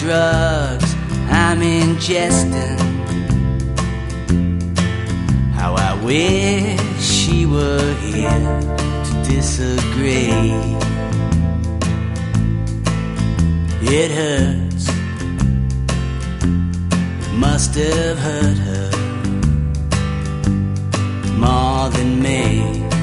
drugs I'm ingesting. How I wish she were here to disagree. It hurts, it must have hurt her more than me.